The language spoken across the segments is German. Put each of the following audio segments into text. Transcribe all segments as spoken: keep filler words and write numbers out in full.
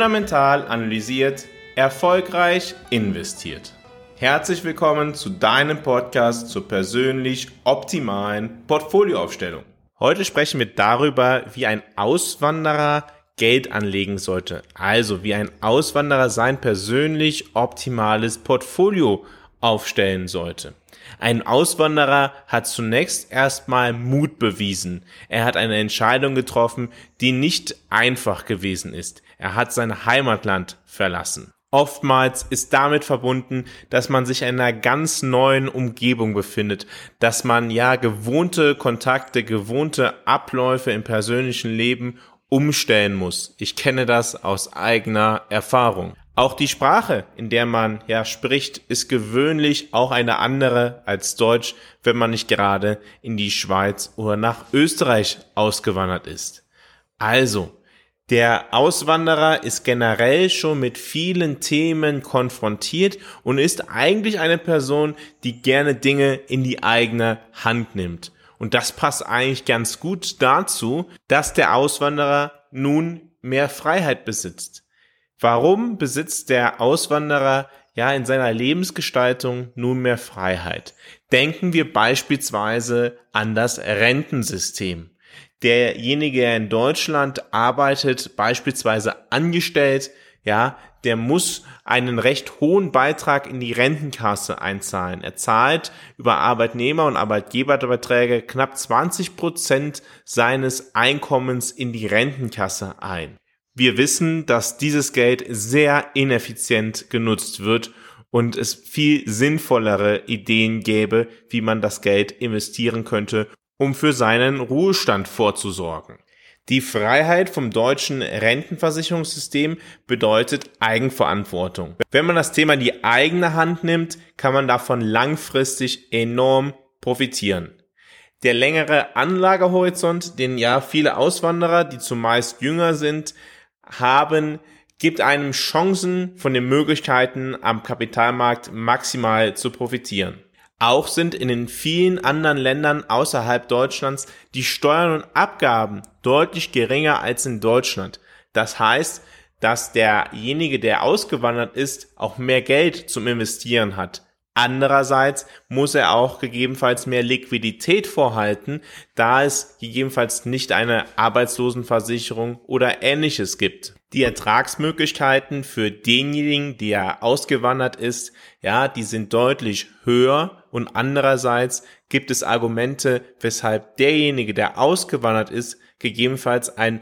Fundamental analysiert, erfolgreich investiert. Herzlich willkommen zu deinem Podcast zur persönlich optimalen Portfolioaufstellung. Heute sprechen wir darüber, wie ein Auswanderer Geld anlegen sollte. Also wie ein Auswanderer sein persönlich optimales Portfolio aufstellen sollte. Ein Auswanderer hat zunächst erstmal Mut bewiesen. Er hat eine Entscheidung getroffen, die nicht einfach gewesen ist. Er hat sein Heimatland verlassen. Oftmals ist damit verbunden, dass man sich in einer ganz neuen Umgebung befindet, dass man ja gewohnte Kontakte, gewohnte Abläufe im persönlichen Leben umstellen muss. Ich kenne das aus eigener Erfahrung. Auch die Sprache, in der man ja spricht, ist gewöhnlich auch eine andere als Deutsch, wenn man nicht gerade in die Schweiz oder nach Österreich ausgewandert ist. Also, der Auswanderer ist generell schon mit vielen Themen konfrontiert und ist eigentlich eine Person, die gerne Dinge in die eigene Hand nimmt. Und das passt eigentlich ganz gut dazu, dass der Auswanderer nun mehr Freiheit besitzt. Warum besitzt der Auswanderer ja in seiner Lebensgestaltung nun mehr Freiheit? Denken wir beispielsweise an das Rentensystem. Derjenige, der in Deutschland arbeitet, beispielsweise angestellt, ja, der muss einen recht hohen Beitrag in die Rentenkasse einzahlen. Er zahlt über Arbeitnehmer- und Arbeitgeberbeiträge knapp zwanzig Prozent seines Einkommens in die Rentenkasse ein. Wir wissen, dass dieses Geld sehr ineffizient genutzt wird und es viel sinnvollere Ideen gäbe, wie man das Geld investieren könnte, um für seinen Ruhestand vorzusorgen. Die Freiheit vom deutschen Rentenversicherungssystem bedeutet Eigenverantwortung. Wenn man das Thema in die eigene Hand nimmt, kann man davon langfristig enorm profitieren. Der längere Anlagehorizont, den ja viele Auswanderer, die zumeist jünger sind, haben, gibt einem Chancen, von den Möglichkeiten am Kapitalmarkt maximal zu profitieren. Auch sind in den vielen anderen Ländern außerhalb Deutschlands die Steuern und Abgaben deutlich geringer als in Deutschland. Das heißt, dass derjenige, der ausgewandert ist, auch mehr Geld zum Investieren hat. Andererseits muss er auch gegebenenfalls mehr Liquidität vorhalten, da es gegebenenfalls nicht eine Arbeitslosenversicherung oder Ähnliches gibt. Die Ertragsmöglichkeiten für denjenigen, der ausgewandert ist, ja, die sind deutlich höher und andererseits gibt es Argumente, weshalb derjenige, der ausgewandert ist, gegebenenfalls einen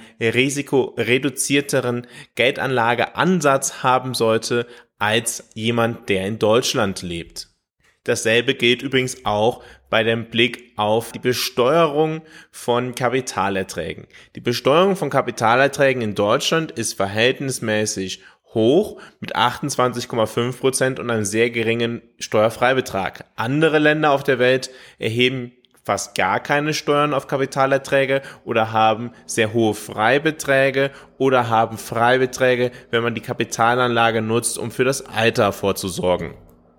risikoreduzierteren Geldanlageansatz haben sollte als jemand, der in Deutschland lebt. Dasselbe gilt übrigens auch bei dem Blick auf die Besteuerung von Kapitalerträgen. Die Besteuerung von Kapitalerträgen in Deutschland ist verhältnismäßig hoch mit achtundzwanzig Komma fünf Prozent und einem sehr geringen Steuerfreibetrag. Andere Länder auf der Welt erheben fast gar keine Steuern auf Kapitalerträge oder haben sehr hohe Freibeträge oder haben Freibeträge, wenn man die Kapitalanlage nutzt, um für das Alter vorzusorgen.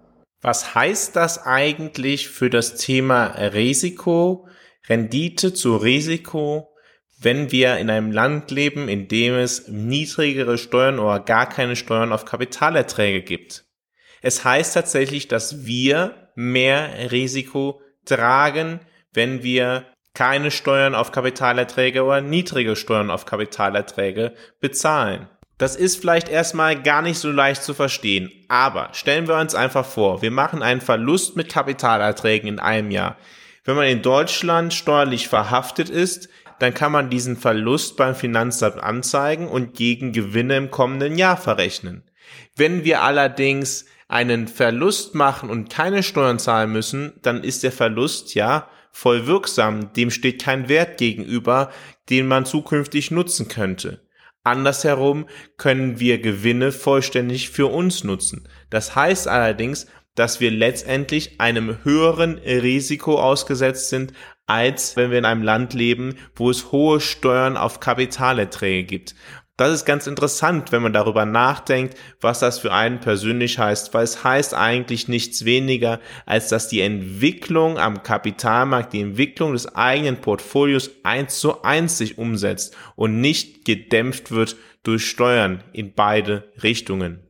Was heißt das eigentlich für das Thema Risiko, Rendite zu Risiko, wenn wir in einem Land leben, in dem es niedrigere Steuern oder gar keine Steuern auf Kapitalerträge gibt? Es heißt tatsächlich, dass wir mehr Risiko tragen, wenn wir keine Steuern auf Kapitalerträge oder niedrige Steuern auf Kapitalerträge bezahlen. Das ist vielleicht erstmal gar nicht so leicht zu verstehen, aber stellen wir uns einfach vor, wir machen einen Verlust mit Kapitalerträgen in einem Jahr. Wenn man in Deutschland steuerlich verhaftet ist, dann kann man diesen Verlust beim Finanzamt anzeigen und gegen Gewinne im kommenden Jahr verrechnen. Wenn wir allerdings einen Verlust machen und keine Steuern zahlen müssen, dann ist der Verlust ja voll wirksam, dem steht kein Wert gegenüber, den man zukünftig nutzen könnte. Andersherum können wir Gewinne vollständig für uns nutzen. Das heißt allerdings, dass wir letztendlich einem höheren Risiko ausgesetzt sind, als wenn wir in einem Land leben, wo es hohe Steuern auf Kapitalerträge gibt. Das ist ganz interessant, wenn man darüber nachdenkt, was das für einen persönlich heißt, weil es heißt eigentlich nichts weniger, als dass die Entwicklung am Kapitalmarkt, die Entwicklung des eigenen Portfolios eins zu eins sich umsetzt und nicht gedämpft wird durch Steuern in beide Richtungen.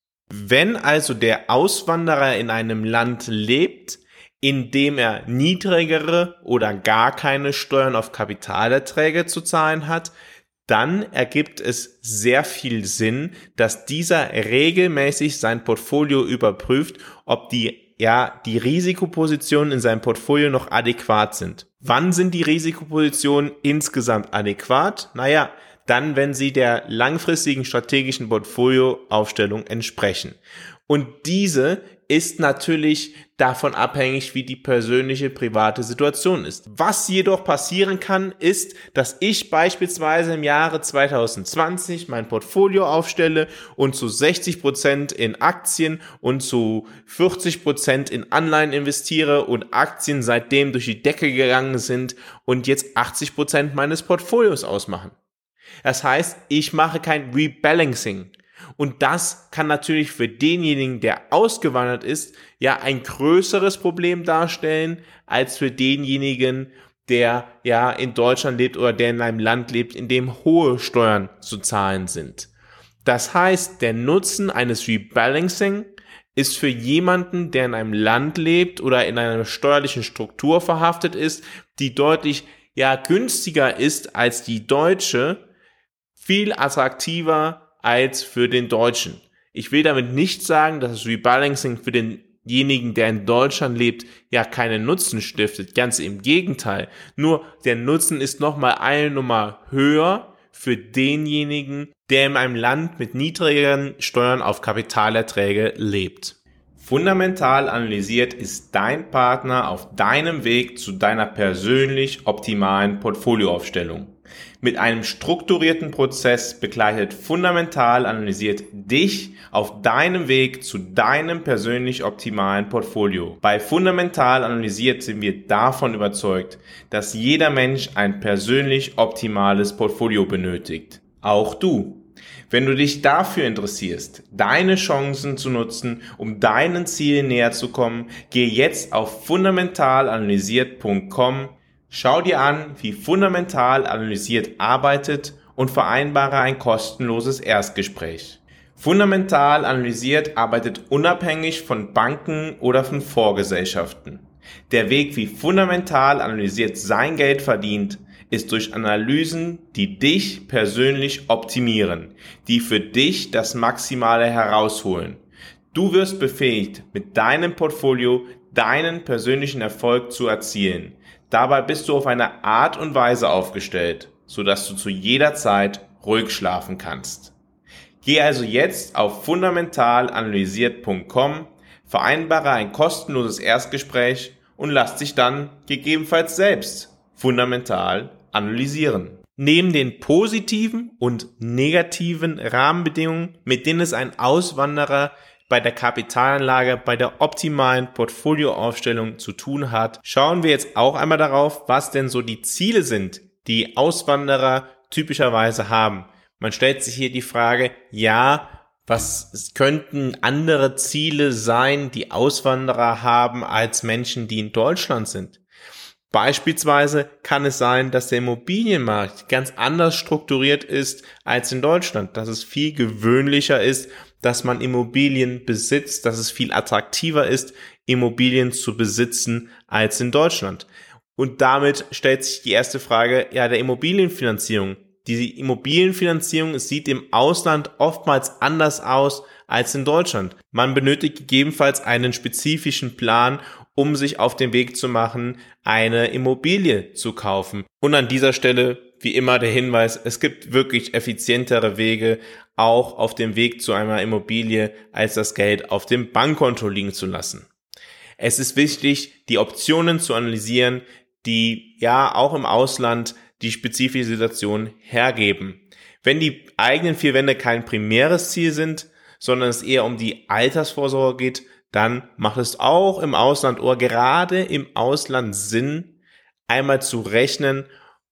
Wenn also der Auswanderer in einem Land lebt, in dem er niedrigere oder gar keine Steuern auf Kapitalerträge zu zahlen hat, dann ergibt es sehr viel Sinn, dass dieser regelmäßig sein Portfolio überprüft, ob die, ja, die Risikopositionen in seinem Portfolio noch adäquat sind. Wann sind die Risikopositionen insgesamt adäquat? Naja, dann, wenn sie der langfristigen strategischen Portfolioaufstellung entsprechen. Und diese ist natürlich davon abhängig, wie die persönliche private Situation ist. Was jedoch passieren kann, ist, dass ich beispielsweise im Jahre zwanzig zwanzig mein Portfolio aufstelle und zu sechzig Prozent in Aktien und zu vierzig Prozent in Anleihen investiere und Aktien seitdem durch die Decke gegangen sind und jetzt achtzig Prozent meines Portfolios ausmachen. Das heißt, ich mache kein Rebalancing. Und das kann natürlich für denjenigen, der ausgewandert ist, ja ein größeres Problem darstellen, als für denjenigen, der ja in Deutschland lebt oder der in einem Land lebt, in dem hohe Steuern zu zahlen sind. Das heißt, der Nutzen eines Rebalancing ist für jemanden, der in einem Land lebt oder in einer steuerlichen Struktur verhaftet ist, die deutlich ja günstiger ist als die deutsche, viel attraktiver als für den Deutschen. Ich will damit nicht sagen, dass das Rebalancing für denjenigen, der in Deutschland lebt, ja keinen Nutzen stiftet. Ganz im Gegenteil. Nur der Nutzen ist nochmal eine Nummer höher für denjenigen, der in einem Land mit niedrigeren Steuern auf Kapitalerträge lebt. Fundamental analysiert ist dein Partner auf deinem Weg zu deiner persönlich optimalen Portfolioaufstellung. Mit einem strukturierten Prozess begleitet Fundamental analysiert dich auf deinem Weg zu deinem persönlich optimalen Portfolio. Bei Fundamental analysiert sind wir davon überzeugt, dass jeder Mensch ein persönlich optimales Portfolio benötigt. Auch du. Wenn du dich dafür interessierst, deine Chancen zu nutzen, um deinen Zielen näher zu kommen, geh jetzt auf fundamental analysiert punkt com. Schau dir an, wie Fundamental analysiert arbeitet und vereinbare ein kostenloses Erstgespräch. Fundamental analysiert arbeitet unabhängig von Banken oder von Fondsgesellschaften. Der Weg, wie Fundamental analysiert sein Geld verdient, ist durch Analysen, die dich persönlich optimieren, die für dich das Maximale herausholen. Du wirst befähigt, mit deinem Portfolio deinen persönlichen Erfolg zu erzielen. Dabei bist du auf eine Art und Weise aufgestellt, sodass du zu jeder Zeit ruhig schlafen kannst. Geh also jetzt auf fundamental analysiert punkt com, vereinbare ein kostenloses Erstgespräch und lass dich dann gegebenenfalls selbst fundamental analysieren. Neben den positiven und negativen Rahmenbedingungen, mit denen es ein Auswanderer bei der Kapitalanlage, bei der optimalen Portfolioaufstellung zu tun hat, schauen wir jetzt auch einmal darauf, was denn so die Ziele sind, die Auswanderer typischerweise haben. Man stellt sich hier die Frage, ja, was könnten andere Ziele sein, die Auswanderer haben als Menschen, die in Deutschland sind? Beispielsweise kann es sein, dass der Immobilienmarkt ganz anders strukturiert ist als in Deutschland, dass es viel gewöhnlicher ist, dass man Immobilien besitzt, dass es viel attraktiver ist, Immobilien zu besitzen als in Deutschland. Und damit stellt sich die erste Frage, ja, der Immobilienfinanzierung. Die Immobilienfinanzierung sieht im Ausland oftmals anders aus als in Deutschland. Man benötigt gegebenenfalls einen spezifischen Plan, um sich auf den Weg zu machen, eine Immobilie zu kaufen. Und an dieser Stelle, wie immer, der Hinweis, es gibt wirklich effizientere Wege, auch auf dem Weg zu einer Immobilie, als das Geld auf dem Bankkonto liegen zu lassen. Es ist wichtig, die Optionen zu analysieren, die ja auch im Ausland die spezifische Situation hergeben. Wenn die eigenen vier Wände kein primäres Ziel sind, sondern es eher um die Altersvorsorge geht, dann macht es auch im Ausland oder gerade im Ausland Sinn, einmal zu rechnen,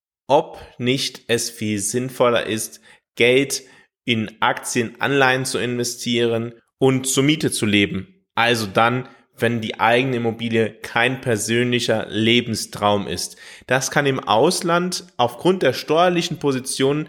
ob nicht es viel sinnvoller ist, Geld in Aktien, Anleihen zu investieren und zur Miete zu leben. Also dann, wenn die eigene Immobilie kein persönlicher Lebenstraum ist. Das kann im Ausland aufgrund der steuerlichen Position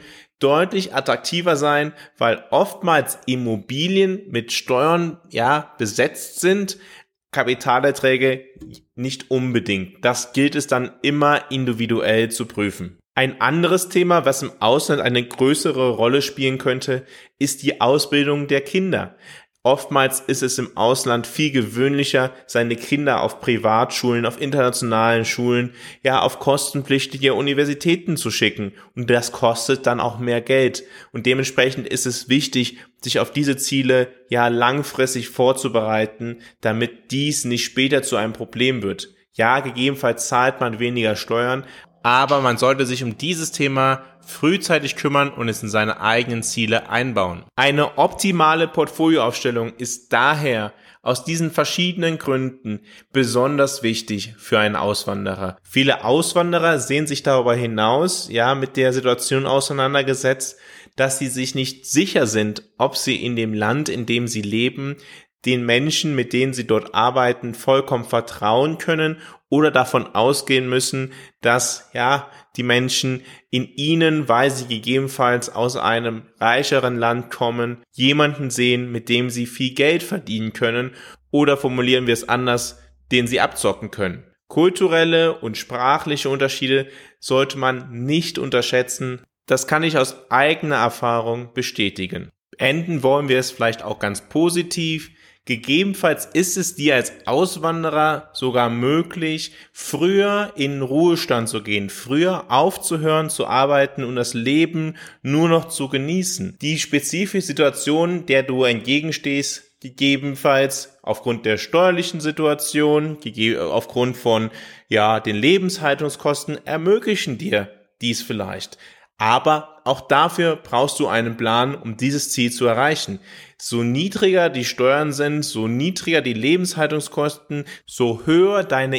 deutlich attraktiver sein, weil oftmals Immobilien mit Steuern ja besetzt sind, Kapitalerträge nicht unbedingt. Das gilt es dann immer individuell zu prüfen. Ein anderes Thema, was im Ausland eine größere Rolle spielen könnte, ist die Ausbildung der Kinder. Oftmals ist es im Ausland viel gewöhnlicher, seine Kinder auf Privatschulen, auf internationalen Schulen, ja auf kostenpflichtige Universitäten zu schicken. Und das kostet dann auch mehr Geld. Und dementsprechend ist es wichtig, sich auf diese Ziele ja langfristig vorzubereiten, damit dies nicht später zu einem Problem wird. Ja, gegebenenfalls zahlt man weniger Steuern, aber man sollte sich um dieses Thema frühzeitig kümmern und es in seine eigenen Ziele einbauen. Eine optimale Portfolioaufstellung ist daher aus diesen verschiedenen Gründen besonders wichtig für einen Auswanderer. Viele Auswanderer sehen sich darüber hinaus ja mit der Situation auseinandergesetzt, dass sie sich nicht sicher sind, ob sie in dem Land, in dem sie leben, den Menschen, mit denen sie dort arbeiten, vollkommen vertrauen können oder davon ausgehen müssen, dass ja die Menschen in ihnen, weil sie gegebenenfalls aus einem reicheren Land kommen, jemanden sehen, mit dem sie viel Geld verdienen können oder formulieren wir es anders, den sie abzocken können. Kulturelle und sprachliche Unterschiede sollte man nicht unterschätzen. Das kann ich aus eigener Erfahrung bestätigen. Enden wollen wir es vielleicht auch ganz positiv. Gegebenenfalls ist es dir als Auswanderer sogar möglich, früher in Ruhestand zu gehen, früher aufzuhören zu arbeiten und das Leben nur noch zu genießen. Die spezifische Situation, der du entgegenstehst, gegebenenfalls aufgrund der steuerlichen Situation, aufgrund von ja den Lebenshaltungskosten, ermöglichen dir dies vielleicht. Aber auch dafür brauchst du einen Plan, um dieses Ziel zu erreichen. So niedriger die Steuern sind, so niedriger die Lebenshaltungskosten, so höher deine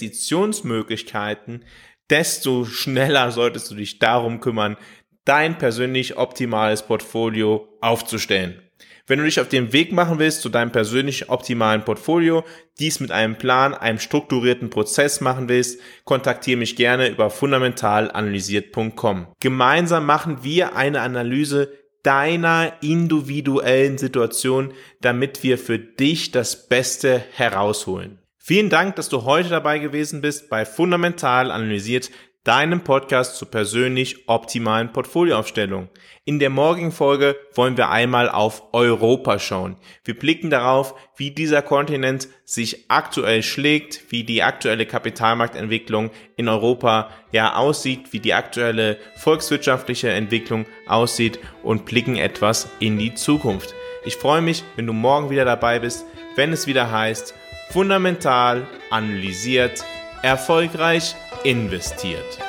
Investitionsmöglichkeiten, desto schneller solltest du dich darum kümmern, dein persönlich optimales Portfolio aufzustellen. Wenn du dich auf den Weg machen willst zu deinem persönlich optimalen Portfolio, dies mit einem Plan, einem strukturierten Prozess machen willst, kontaktiere mich gerne über fundamental analysiert punkt com. Gemeinsam machen wir eine Analyse deiner individuellen Situation, damit wir für dich das Beste herausholen. Vielen Dank, dass du heute dabei gewesen bist bei Fundamental Analysiert, deinem Podcast zur persönlich optimalen Portfolioaufstellung. In der morgigen Folge wollen wir einmal auf Europa schauen. Wir blicken darauf, wie dieser Kontinent sich aktuell schlägt, wie die aktuelle Kapitalmarktentwicklung in Europa ja aussieht, wie die aktuelle volkswirtschaftliche Entwicklung aussieht und blicken etwas in die Zukunft. Ich freue mich, wenn du morgen wieder dabei bist, wenn es wieder heißt, fundamental analysiert, erfolgreich investiert.